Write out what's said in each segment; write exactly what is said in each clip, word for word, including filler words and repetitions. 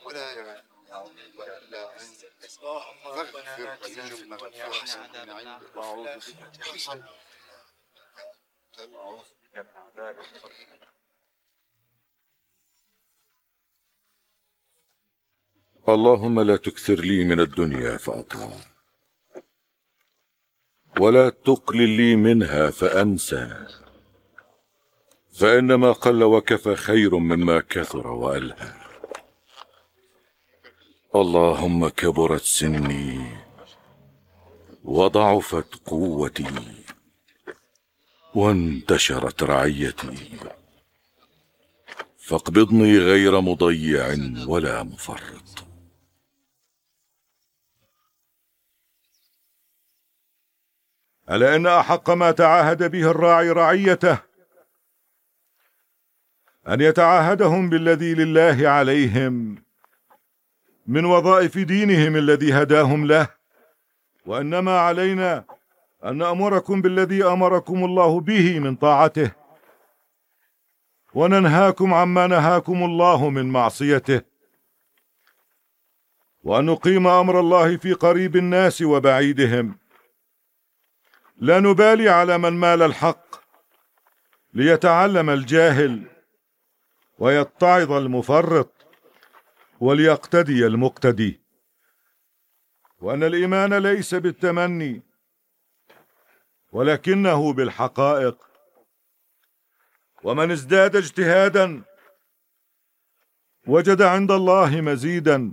ولا لا اللهم ربنا آتنا في الدنيا حسنة وعوذ بك حسنة. اللهم لا تكثر لي من الدنيا فأطغى، ولا تقلل لي منها فأنسى، فإنما قل وكفى خير مما كثر وألهى. اللهم كبرت سني وضعفت قوتي وانتشرت رعيتي، فاقبضني غير مضيع ولا مفرط. ألا إن أحق ما تعاهد به الراعي رعيته أن يتعاهدهم بالذي لله عليهم من وظائف دينهم الذي هداهم له، وإنما علينا أن نأمركم بالذي أمركم الله به من طاعته، وننهاكم عما نهاكم الله من معصيته، وأن نقيم أمر الله في قريب الناس وبعيدهم، لا نبالي على من مال الحق ليتعلم الجاهل ويتعظ المفرط وليقتدي المقتدي، وأن الإيمان ليس بالتمني ولكنه بالحقائق، ومن ازداد اجتهادا وجد عند الله مزيدا،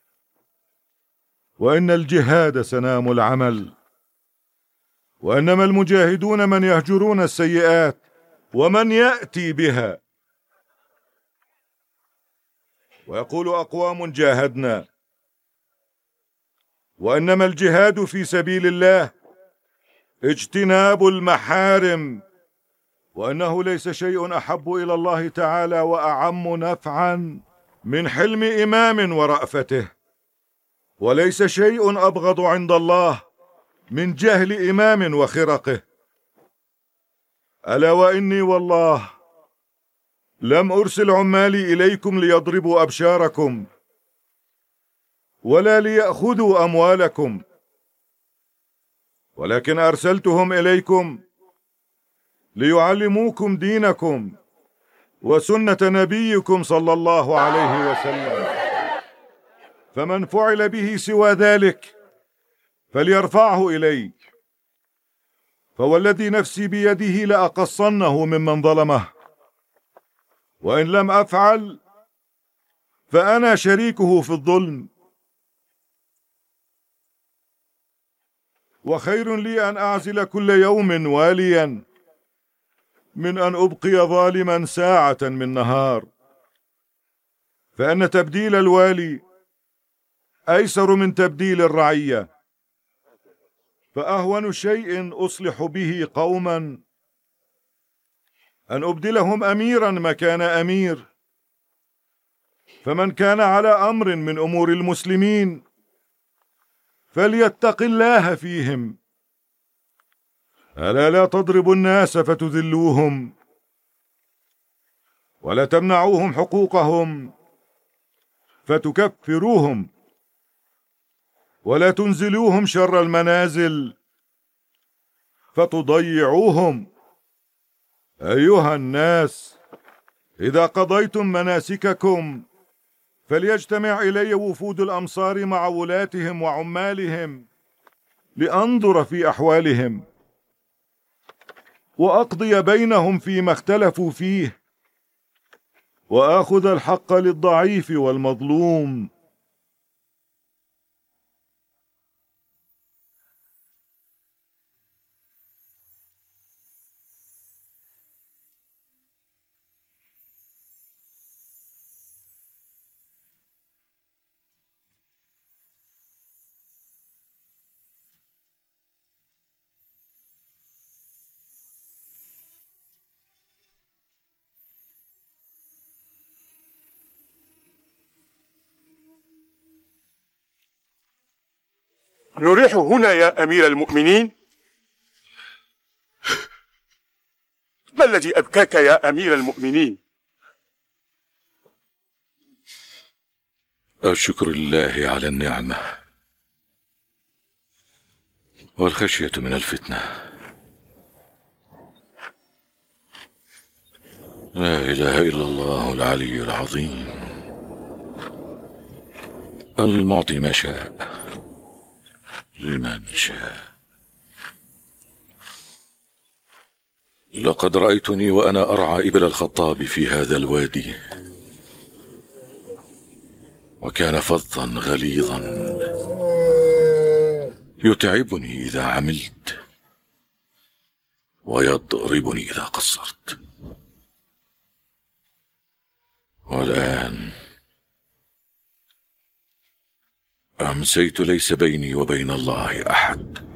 وإن الجهاد سنام العمل، وإنما المجاهدون من يهجرون السيئات ومن يأتي بها. ويقول أقوام جاهدنا، وإنما الجهاد في سبيل الله اجتناب المحارم، وأنه ليس شيء أحب إلى الله تعالى وأعم نفعا من حلم إمام ورأفته، وليس شيء أبغض عند الله من جهل إمام وخرقه. ألا وإني والله لم أرسل عمالي إليكم ليضربوا أبشاركم ولا ليأخذوا أموالكم، ولكن أرسلتهم إليكم ليعلموكم دينكم وسنة نبيكم صلى الله عليه وسلم، فمن فعل به سوى ذلك فليرفعه إلي، فوالذي نفسي بيده لأقصنه ممن ظلمه، وإن لم أفعل فأنا شريكه في الظلم. وخير لي أن أعزل كل يوم واليا من أن أبقي ظالما ساعة من نهار، فإن تبديل الوالي أيسر من تبديل الرعية، فأهون شيء أصلح به قوما أن أبدلهم أميرا مكان أمير، فمن كان على أمر من أمور المسلمين فليتق الله فيهم. ألا لا تضربوا الناس فتذلوهم، ولا تمنعوهم حقوقهم فتكفروهم، ولا تنزلوهم شر المنازل فتضيعوهم. أيها الناس، إذا قضيتم مناسككم فليجتمع إلي وفود الأمصار مع ولاتهم وعمالهم لأنظر في أحوالهم وأقضي بينهم فيما اختلفوا فيه، وآخذ الحق للضعيف والمظلوم. نريح هنا يا أمير المؤمنين. ما الذي أبكاك يا أمير المؤمنين؟ الشكر لله على النعمة والخشية من الفتنة. لا إله إلا الله العلي العظيم المعطي ما شاء لمن شاء. لقد رأيتني وأنا أرعى إبل الخطاب في هذا الوادي، وكان فظا غليظا يتعبني إذا عملت ويضربني إذا قصرت. والآن أمسيت ليس بيني وبين الله أحد.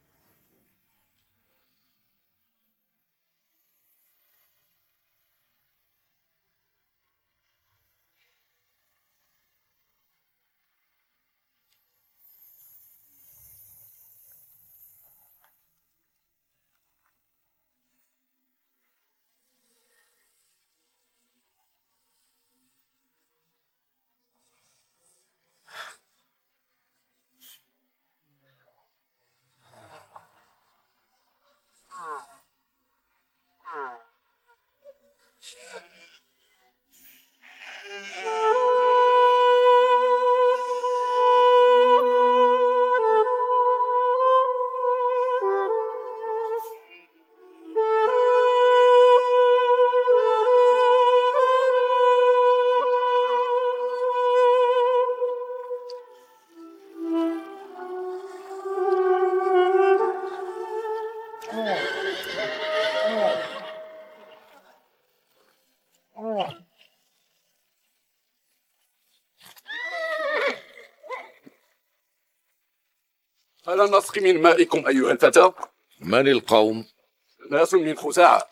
ألا نسقي من مائكم أيها الفتى؟ من القوم؟ ناس من خزاعة.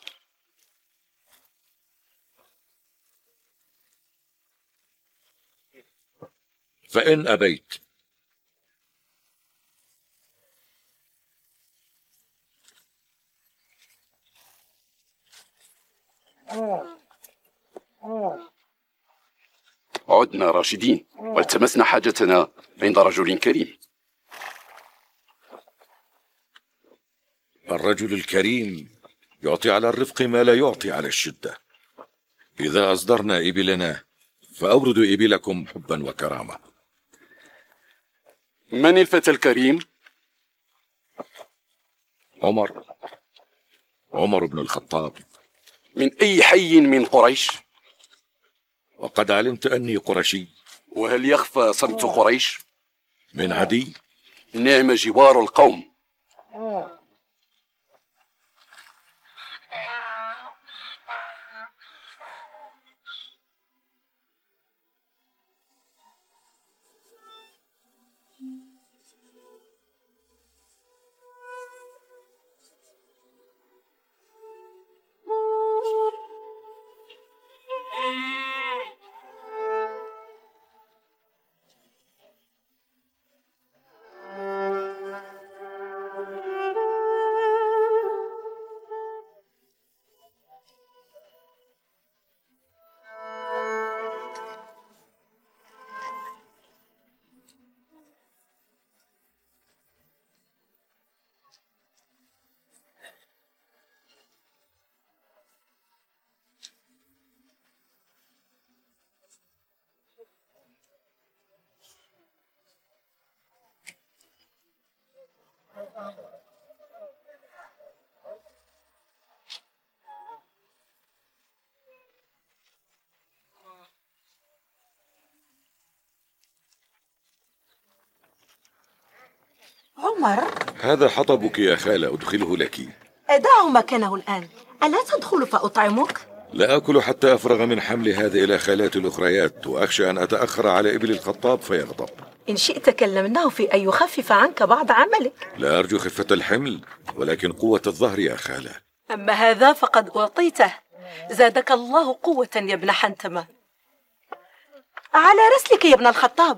فإن أبيت عدنا راشدين والتمسنا حاجتنا عند رجل كريم. الرجل الكريم يعطي على الرفق ما لا يعطي على الشدة. إذا أصدرنا إبلنا فأوردوا إبلكم حبا وكرامة. من الفتى الكريم؟ عمر عمر بن الخطاب. من أي حي من قريش؟ وقد علمت أني قرشي. وهل يخفى صمت قريش؟ من عدي. نعم جوار القوم. عمر، هذا حطبك يا خالة، أدخله لك. دعه مكانه الآن. ألا تدخل فأطعمك؟ لا أكل حتى أفرغ من حمل هذا إلى خالاتي الأخريات، وأخشى أن أتأخر على إبل الخطاب فيغضب. إن شئت كلمناه في أن يخفف عنك بعض عملك. لا أرجو خفة الحمل ولكن قوة الظهر يا خالة. أما هذا فقد أعطيته. زادك الله قوة يا ابن حنتمة. على رسلك يا ابن الخطاب.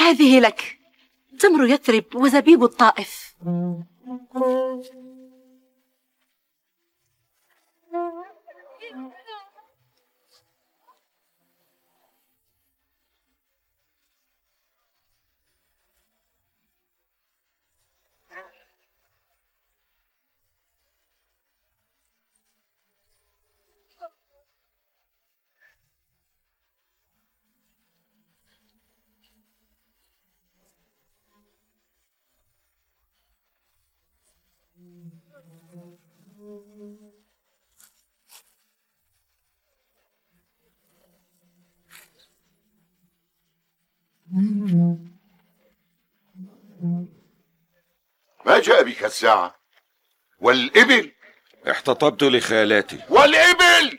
هذه لك، تمر يثرب وزبيب الطائف. ما جاء بك الساعة؟ والإبل؟ احتطبت لخالاتي. والإبل؟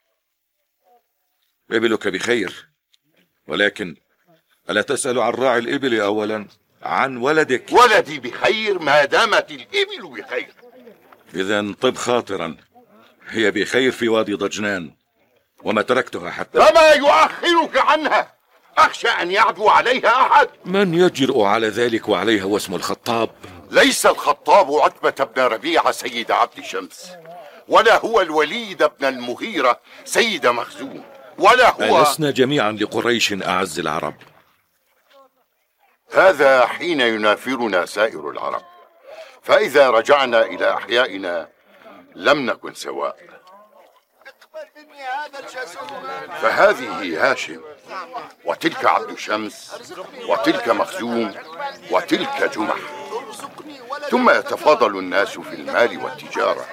إبلك بخير، ولكن ألا تسأل عن راعي الإبل أولا؟ عن ولدك. ولدي بخير ما دامت الإبل بخير. إذن طب خاطرا، هي بخير في وادي ضجنان، وما تركتها حتى. فما يؤخرك عنها؟ أخشى أن يعدو عليها أحد. من يجرؤ على ذلك وعليها واسم الخطاب؟ ليس الخطاب عتبة بن ربيعة سيد عبد شمس، ولا هو الوليد بن المغيرة سيد مخزوم، ولا هو. ألسنا جميعا لقريش أعز العرب؟ هذا حين ينافرنا سائر العرب، فإذا رجعنا إلى أحيائنا لم نكن سواء. فهذه هاشم، وتلك عبد شمس، وتلك مخزوم، وتلك جمح، ثم يتفاضل الناس في المال والتجارة.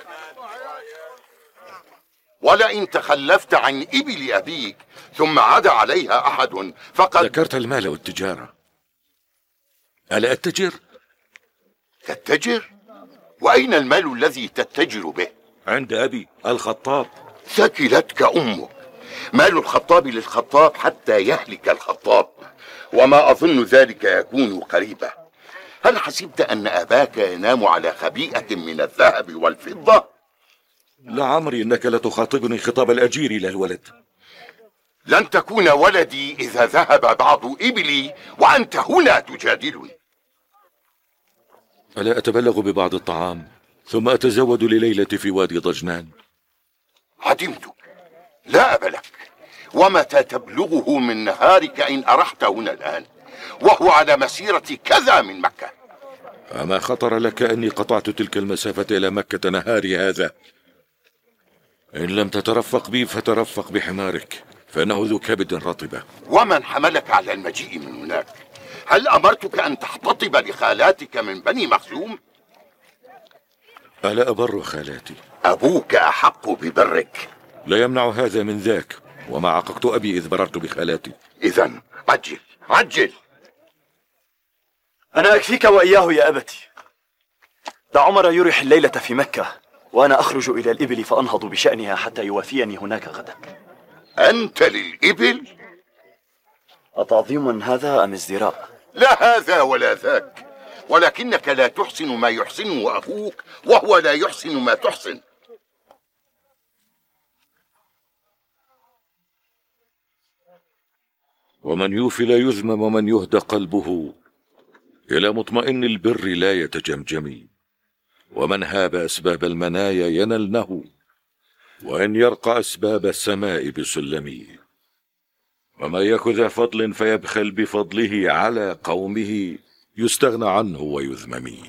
ولئن تخلفت عن إبل أبيك ثم عدا عليها أحد فقد. ذكرت المال والتجارة، ألا أتجر؟ تتجر؟ وأين المال الذي تتجر به؟ عند أبي الخطاب. ثكلتك أمك، مال الخطاب للخطاب حتى يهلك الخطاب، وما أظن ذلك يكون قريبا. هل حسبت أن أباك ينام على خبيئة من الذهب والفضة؟ لعمري إنك لتخاطبني خطاب الأجير إلى الولد. لن تكون ولدي إذا ذهب بعض إبلي وأنت هنا تجادلني. ألا أتبلغ ببعض الطعام ثم أتزود لليلة في وادي ضجنان؟ عدمتك، لا أب لك. ومتى تبلغه من نهارك إن أرحت هنا الآن، وهو على مسيرة كذا من مكة؟ أما خطر لك أني قطعت تلك المسافة إلى مكة نهاري هذا؟ إن لم تترفق بي فترفق بحمارك، فإنه ذو كبد رطبة. ومن حملك على المجيء من هناك؟ هل أمرتك أن تحتطب لخالاتك من بني مخزوم؟ ألا أبر خالاتي؟ أبوك أحق ببرك. لا يمنع هذا من ذاك، وما عققت أبي إذ بررت بخالاتي. إذن عجل عجل. أنا أكفيك وإياه يا أبتي. دع عمر يرح الليلة في مكة، وأنا أخرج إلى الإبل فأنهض بشأنها حتى يوافيني هناك غدا. أنت للإبل؟ أتعظيم هذا أم ازدراء؟ لا هذا ولا ذاك، ولكنك لا تحسن ما يحسنه أخوك، وهو لا يحسن ما تحسن. ومن يوفي لا يذمم، ومن يهدى قلبه إلى مطمئن البر لا يتجمجم. ومن هاب أسباب المنايا ينلنه، وإن يرقى أسباب السماء بسلم. وما يك ذا فضل فيبخل بفضله على قومه، يستغنى عنه ويذمم.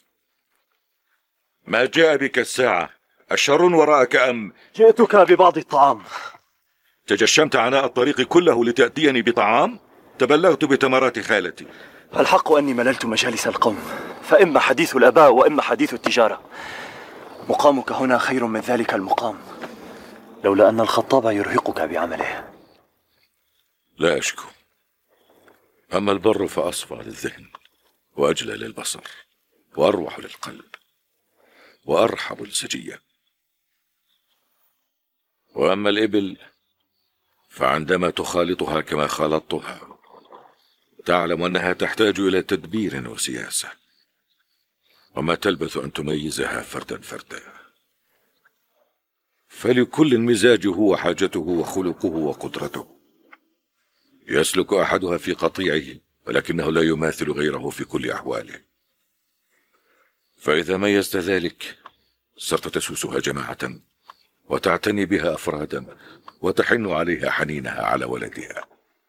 ما جاء بك الساعة؟ الشر وراءك أم؟ جئتك ببعض الطعام. تجشمت عناء الطريق كله لتأتيني بطعام؟ تبلغت بتمرات خالتي. الحق أني مللت مجالس القوم، فإما حديث الآباء وإما حديث التجارة. مقامك هنا خير من ذلك المقام، لولا أن الخطاب يرهقك بعمله. لا أشكو، أما البر فأصفى للذهن، وأجلى للبصر، وأروح للقلب، وأرحب السجية. وأما الإبل فعندما تخالطها كما خالطتها تعلم أنها تحتاج إلى تدبير وسياسة، وما تلبث أن تميزها فردا فردا. فلكل مزاجه وحاجته وخلقه وقدرته. يسلك أحدها في قطيعه ولكنه لا يماثل غيره في كل أحواله. فإذا ميزت ذلك صرت تسوسها جماعة وتعتني بها أفرادا وتحن عليها حنينها على ولدها.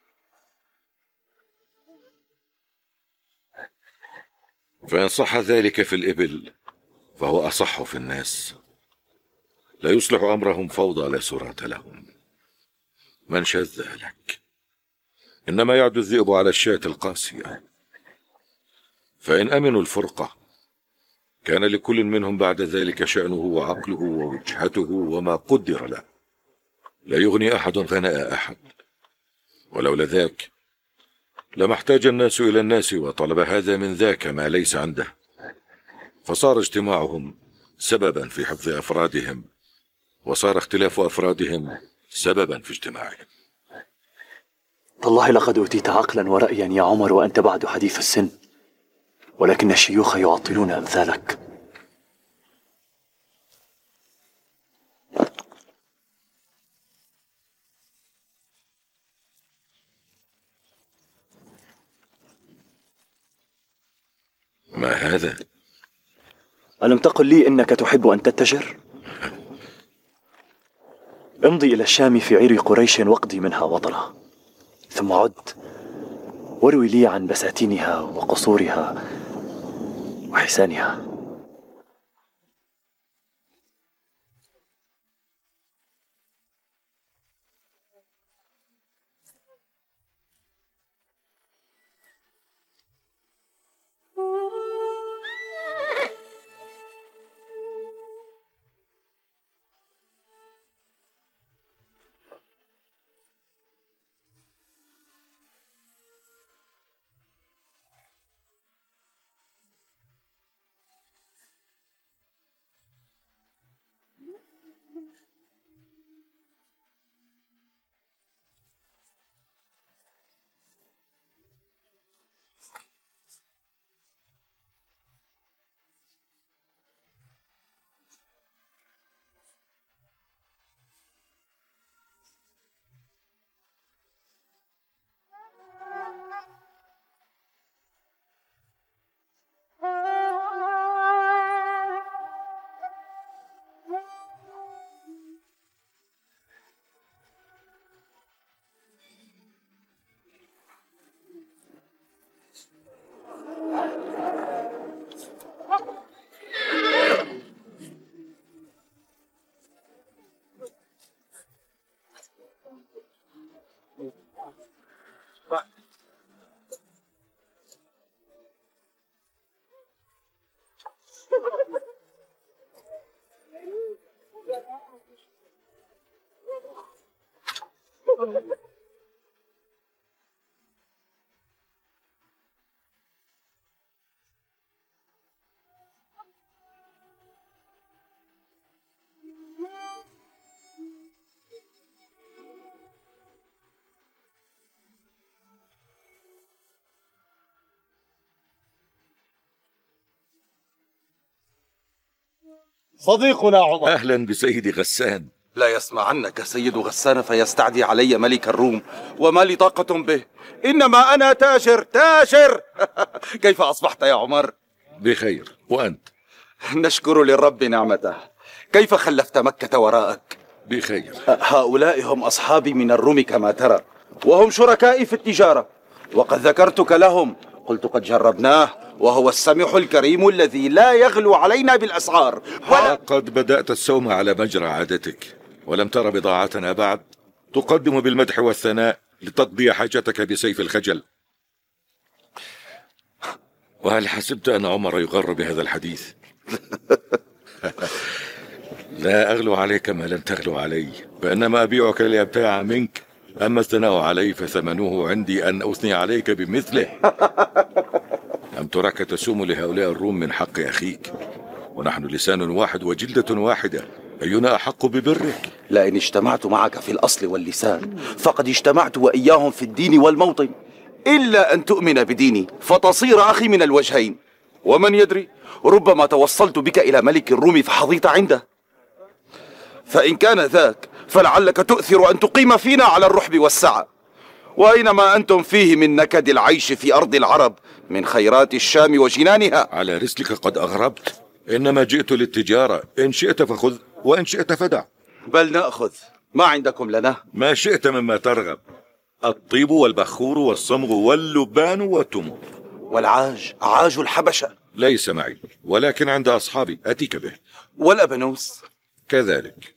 فإن صح ذلك في الإبل فهو أصح في الناس. لا يصلح أمرهم فوضى لا سرعة لهم. من شذ لك، إنما يعد الذئب على الشاة القاسية. فإن أمنوا الفرقة كان لكل منهم بعد ذلك شأنه وعقله ووجهته وما قدر له، لا يغني أحد غناء أحد. ولولا ذاك لما احتاج الناس إلى الناس وطلب هذا من ذاك ما ليس عنده، فصار اجتماعهم سببا في حفظ أفرادهم، وصار اختلاف أفرادهم سببا في اجتماعهم. تالله لقد أوتيت عقلا ورأيا يا عمر وأنت بعد حديث السن، ولكن الشيوخ يعطلون أمثالك. ما هذا؟ ألم تقل لي إنك تحب أن تتجر؟ امضي إلى الشام في عير قريش واقضي منها وطرا، ثم عد واروي لي عن بساتينها وقصورها وحسانها. صديقنا عمر. أهلا بسيدي غسان. لا يسمع عنك سيد غسان فيستعدي علي ملك الروم، وما لي طاقة به، إنما أنا تاجر تاجر. كيف أصبحت يا عمر؟ بخير، وأنت؟ نشكر للرب نعمته. كيف خلفت مكة وراءك؟ بخير. هؤلاء هم أصحابي من الروم كما ترى، وهم شركائي في التجارة، وقد ذكرتك لهم، قلت قد جربناه وهو السميح الكريم الذي لا يغلو علينا بالأسعار. ولا قد بدأت السوم على مجرى عادتك، ولم ترى بضاعتنا بعد تقدم بالمدح والثناء لتقضي حاجتك بسيف الخجل. وهل حسبت أن عمر يغر بهذا الحديث؟ لا أغلو عليك ما لم تغلو علي، فإنما أبيعك لأبتاع منك، أما الثناء علي فثمنه عندي أن أثني عليك بمثله. أم تراك تسوم لهؤلاء الروم من حق أخيك، ونحن لسان واحد وجلدة واحدة، أينا أحق ببرك؟ لئن اجتمعت معك في الأصل واللسان فقد اجتمعت وإياهم في الدين والموطن، إلا أن تؤمن بديني فتصير أخي من الوجهين، ومن يدري ربما توصلت بك إلى ملك الروم فحظيت عنده، فإن كان ذاك فلعلك تؤثر أن تقيم فينا على الرحب والسعة، وأين ما أنتم فيه من نكد العيش في أرض العرب من خيرات الشام وجنانها؟ على رسلك قد أغربت، إنما جئت للتجارة، إن شئت فخذ وإن شئت فدع. بل نأخذ ما عندكم لنا. ما شئت مما ترغب، الطيب والبخور والصمغ واللبان والتمر. والعاج، عاج الحبشة؟ ليس معي، ولكن عند أصحابي، أتيك به. والأبنوس؟ كذلك.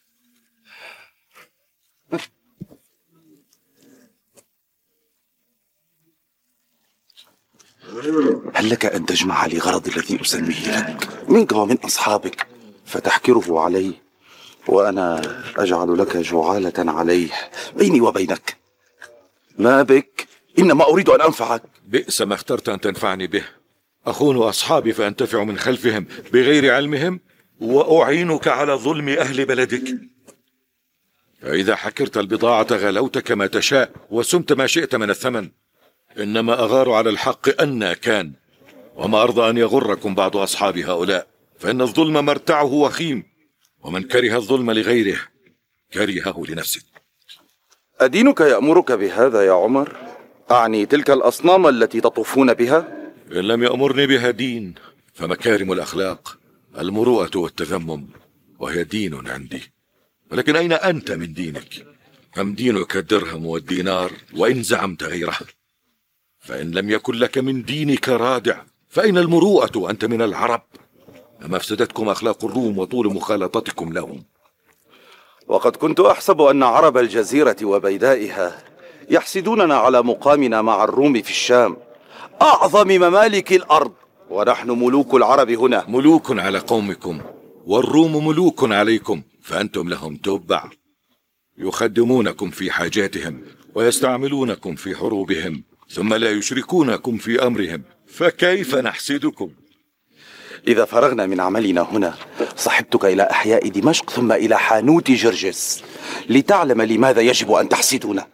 هل لك أن تجمع لي غرض الذي أسميه لك منك ومن أصحابك فتحكره عليه، وأنا أجعل لك جعالة عليه بيني وبينك؟ ما بك؟ إنما أريد أن أنفعك. بئس ما اخترت أن تنفعني به. أخون أصحابي فأنتفع من خلفهم بغير علمهم، وأعينك على ظلم أهل بلدك. فإذا حكرت البضاعة غلوت كما تشاء وسمت ما شئت من الثمن. إنما أغار على الحق أن كان، وما أرضى أن يغركم بعض أصحاب هؤلاء، فإن الظلم مرتعه وخيم، ومن كره الظلم لغيره كرهه لنفسه. أدينك يأمرك بهذا يا عمر؟ أعني تلك الأصنام التي تطوفون بها؟ إن لم يأمرني بها دين فمكارم الأخلاق، المروءة والتذمم، وهي دين عندي. ولكن أين أنت من دينك؟ أم دينك الدرهم والدينار وإن زعمت غيره؟ فإن لم يكن لك من دينك رادع فأين المروءة وأنت من العرب؟ أما أفسدتكم أخلاق الروم وطول مخالطتكم لهم. وقد كنت أحسب أن عرب الجزيرة وبيدائها يحسدوننا على مقامنا مع الروم في الشام، أعظم ممالك الأرض، ونحن ملوك العرب هنا. ملوك على قومكم، والروم ملوك عليكم، فأنتم لهم تبع، يخدمونكم في حاجاتهم ويستعملونكم في حروبهم، ثم لا يشركونكم في أمرهم، فكيف نحسدكم؟ إذا فرغنا من عملنا هنا صحبتك إلى أحياء دمشق ثم إلى حانوت جرجس لتعلم لماذا يجب أن تحسدنا.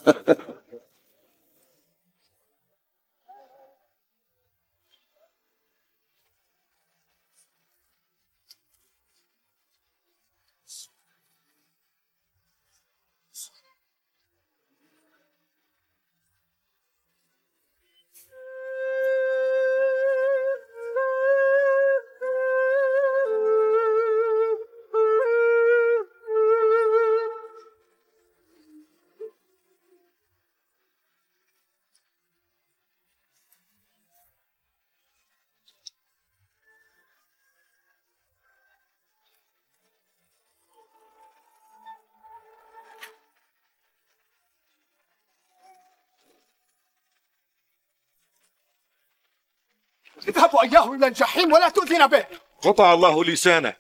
اذهبوا إياه إلى الجحيم ولا تؤذين به. قطع الله لسانه.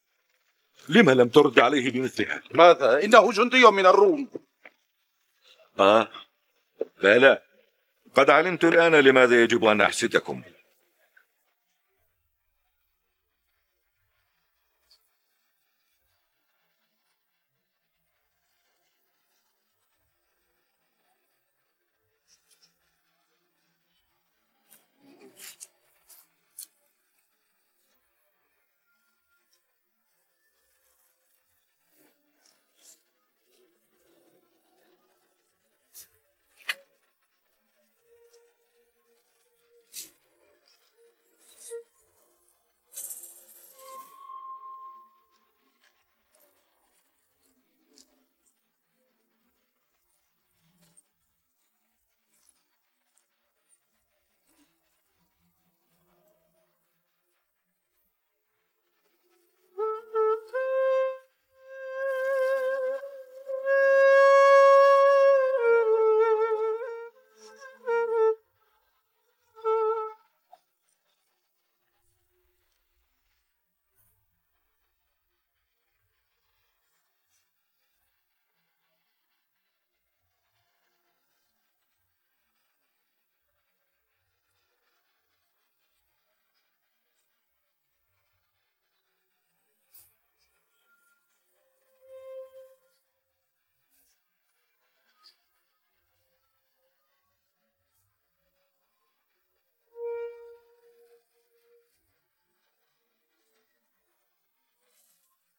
لما لم ترد عليه بمثلها؟ ماذا؟ إنه جندي من الروم. آه بلى، قد علمت الآن لماذا يجب أن أحسدكم.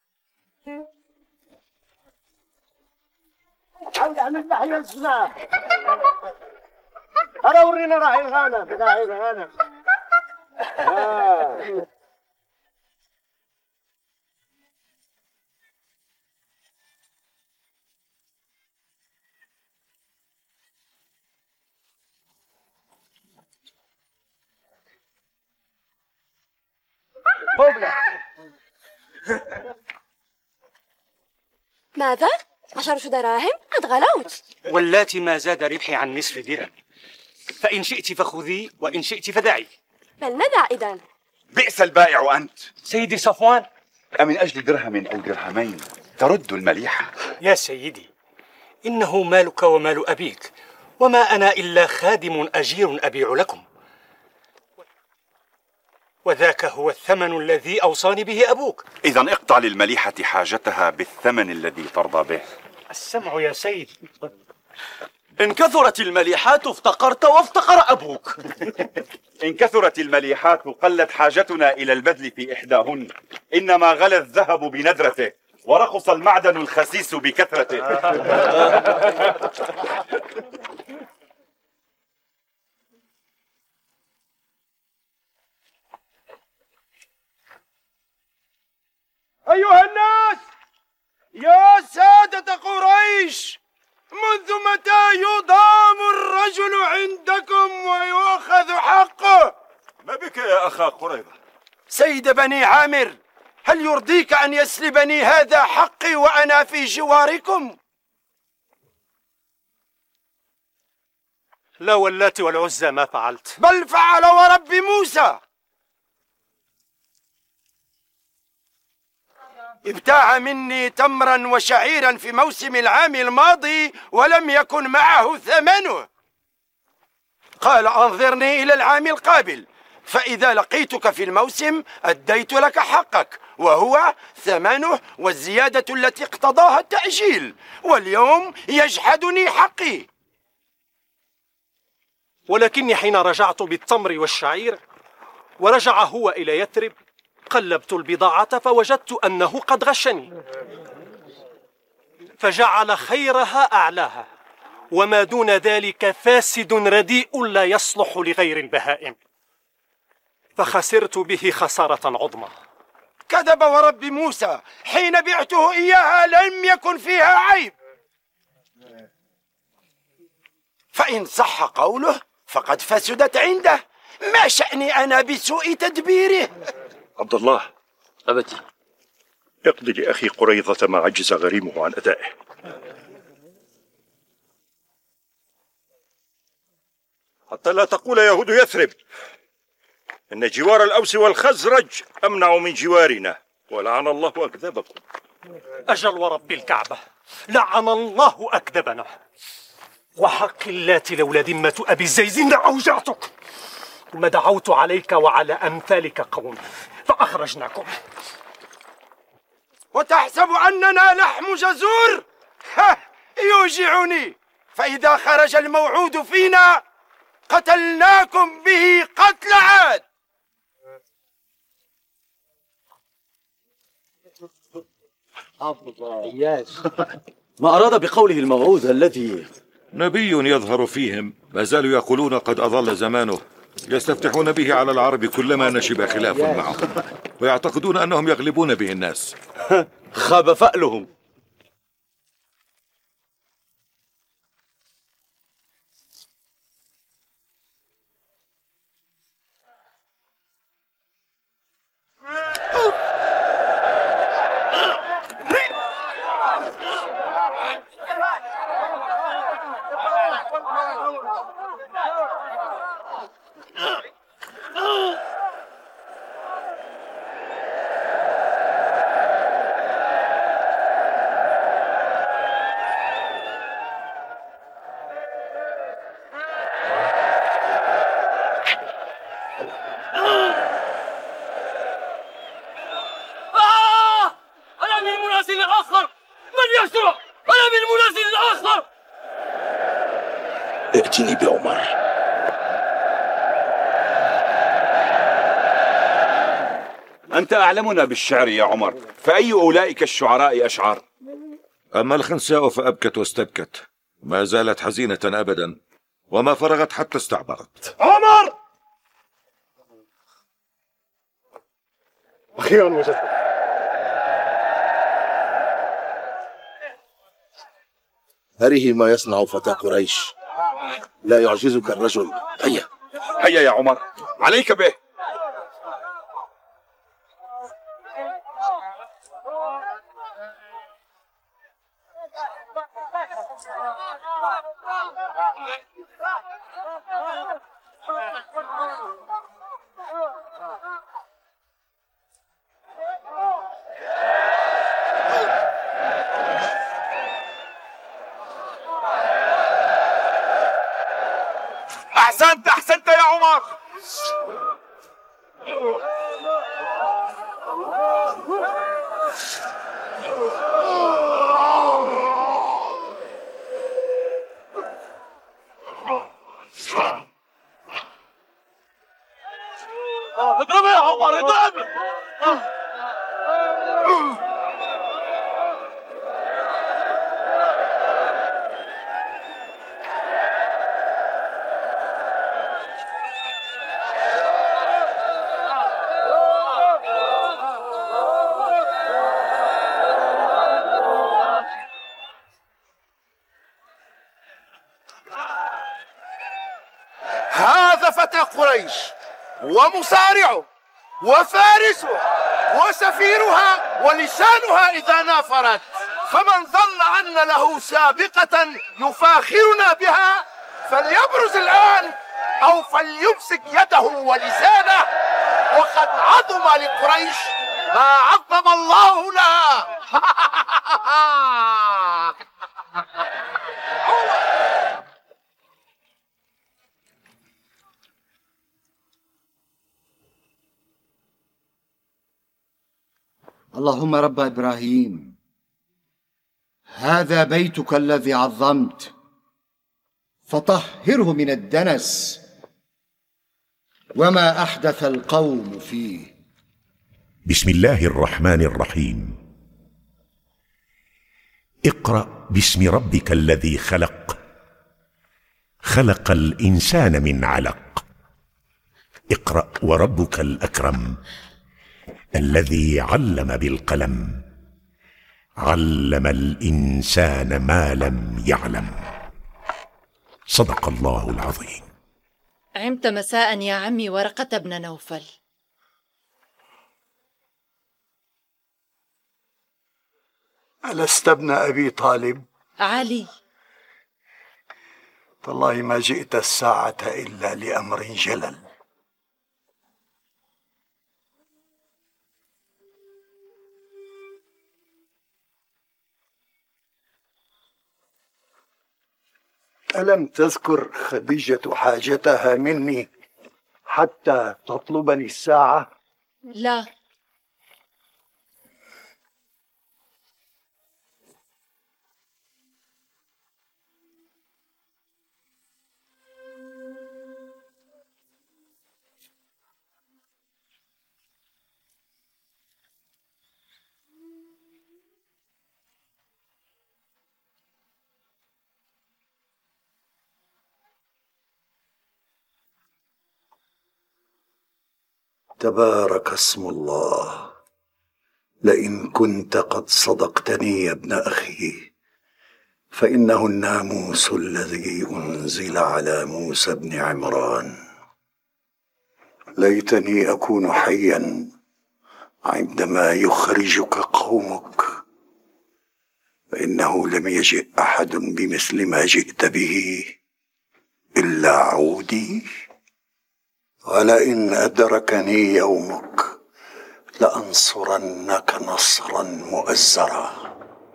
عن الله يا هذا ورينا راعي الغنم راعي الغنم. آه. ماذا؟ عشرة دراهم؟ قد غلوت. واللاتي ما زاد ربحي عن نصف درهم، فإن شئت فخذي وإن شئت فدعي. بل ندع إذن. بئس البائع أنت سيدي صفوان. أمن أجل درهم أو درهمين ترد المليحة؟ يا سيدي، إنه مالك ومال أبيك، وما أنا إلا خادم أجير أبيع لكم، وذاك هو الثمن الذي أوصاني به أبوك. إذا اقطع للمليحة حاجتها بالثمن الذي ترضى به. السمع يا سيدي. إن كثرت المليحات افتقرت وافتقر أبوك. إن كثرت المليحات قلت حاجتنا إلى البذل في إحداهن، إنما غلى الذهب بندرته ورخص المعدن الخسيس بكثرته. أيها الناس، يا سادة قريش، منذ متى يضام الرجل عندكم ويؤخذ حقه؟ ما بك يا أخا قريظة؟ سيد بني عامر، هل يرضيك أن يسلبني هذا حقي وأنا في جواركم؟ لا واللات والعزى ما فعلت. بل فعل ورب موسى. ابتاع مني تمرا وشعيرا في موسم العام الماضي ولم يكن معه ثمنه. قال أنظرني إلى العام القابل، فإذا لقيتك في الموسم أديت لك حقك، وهو ثمنه والزيادة التي اقتضاها التأجيل، واليوم يجحدني حقي. ولكني حين رجعت بالتمر والشعير ورجع هو إلى يثرب قلبت البضاعة فوجدت أنه قد غشني، فجعل خيرها أعلاها، وما دون ذلك فاسد رديء لا يصلح لغير البهائم، فخسرت به خسارة عظمى. كذب ورب موسى، حين بعته إياها لم يكن فيها عيب، فإن صح قوله فقد فسدت عنده. ما شأني أنا بسوء تدبيره؟ عبد الله أبتي، اقضي لأخي قريظة ما عجز غريمه عن أدائه. حتى لا تقول يهود يثرب إن جوار الأوس والخزرج أمنع من جوارنا، ولعن الله أكذبكم. أجل ورب الكعبة، لعن الله أكذبنا، وحق اللات لولا ذمة أبي الزيزين لأوجعتك، ثم دعوت عليك وعلى أمثالك قوم فأخرجناكم. وتحسب أننا لحم جزور؟ ها، يوجعني، فإذا خرج الموعود فينا قتلناكم به قتل عاد. ما أراد بقوله الموعود الذي نبي يظهر فيهم، ما زالوا يقولون قد أضل زمانه، يستفتحون به على العرب كلما نشب خلاف معهم، ويعتقدون أنهم يغلبون به الناس. خاب فألهم. ائتني بعمر. أنت أعلمنا بالشعر يا عمر، فأي أولئك الشعراء أشعر؟ أما الخنساء فأبكت واستبكت، ما زالت حزينة أبدا، وما فرغت حتى استعبرت. عمر! أخيرا وجدتك. هذه ما يصنع فتى قريش، لا يعجزك الرجل. هيا هيا يا عمر، عليك به. أحسنت أحسنت يا عمر. اضربه يا عمر، اضربه. هذا فتى قريش ومصارعه وفارسه وسفيرها ولسانها إذا نافرت، فمن ظن أن له سابقة يفاخرنا بها فليبرز الآن أو فليمسك يده ولسانه، وقد عظم لقريش ما عظم الله لها. اللهم رب إبراهيم، هذا بيتك الذي عظمت، فطهره من الدنس وما أحدث القوم فيه. بسم الله الرحمن الرحيم. اقرأ باسم ربك الذي خلق، خلق الإنسان من علق. اقرأ وربك الأكرم الذي علم بالقلم، علم الإنسان ما لم يعلم. صدق الله العظيم. عمت مساء يا عمي ورقة بن نوفل. ألست ابن أبي طالب؟ علي. والله ما جئت الساعة إلا لأمر جلل. ألم تذكر خديجة حاجتها مني حتى تطلبني الساعة؟ لا. تبارك اسم الله، لئن كنت قد صدقتني يا ابن أخي فإنه الناموس الذي أنزل على موسى بن عمران. ليتني أكون حيا عندما يخرجك قومك، فإنه لم يجئ أحد بمثل ما جئت به إلا عودي، ولئن أدركني يومك لأنصرنك نصرا مؤزرا.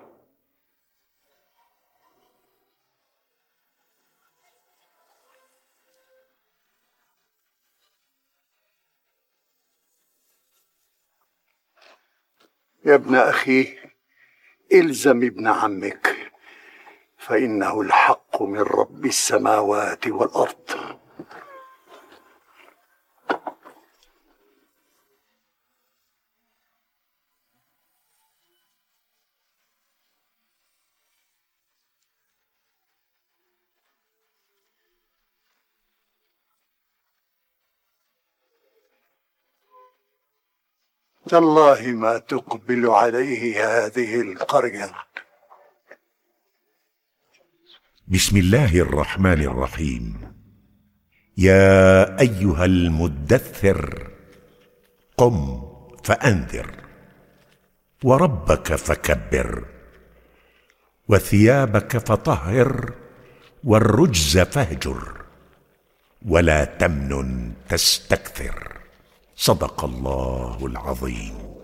يا ابن أخي، إلزم ابن عمك، فإنه الحق من رب السماوات والأرض. تالله ما تقبل عليه هذه القرية. بسم الله الرحمن الرحيم. يا أيها المدثر قم فأنذر وربك فكبر وثيابك فطهر والرجز فاهجر ولا تمنن تستكثر. صدق الله العظيم.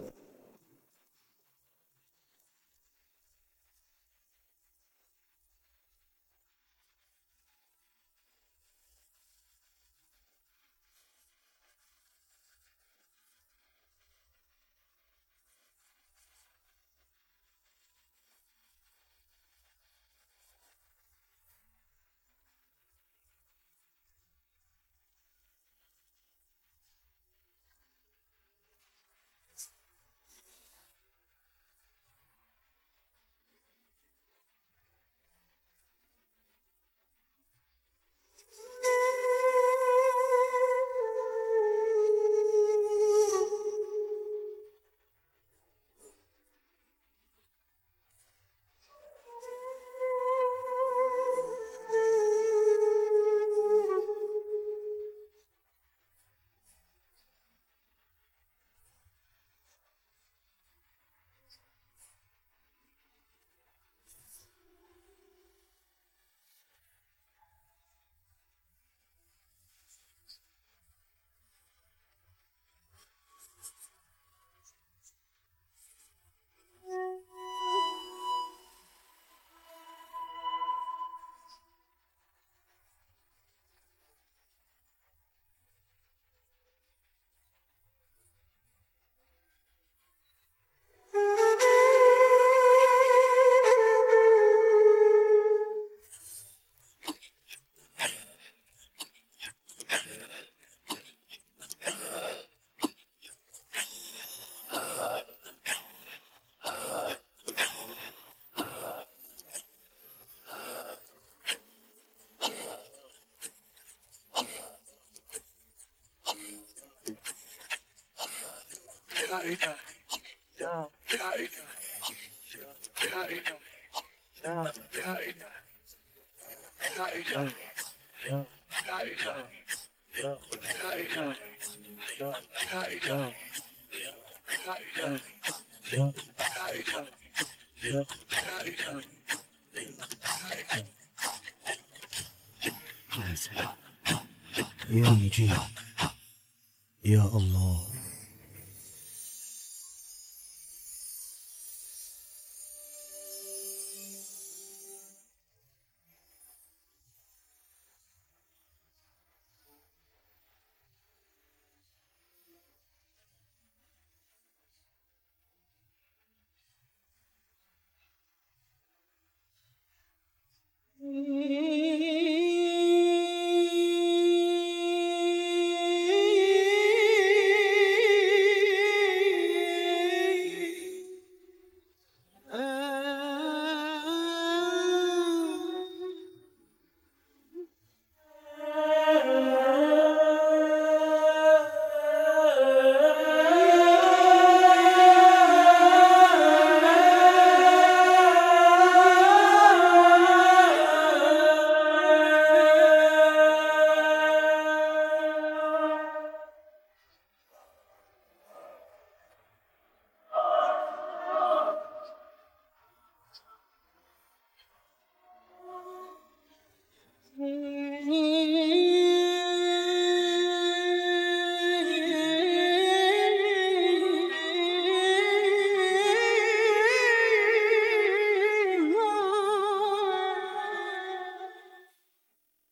يا مجيب يا الله.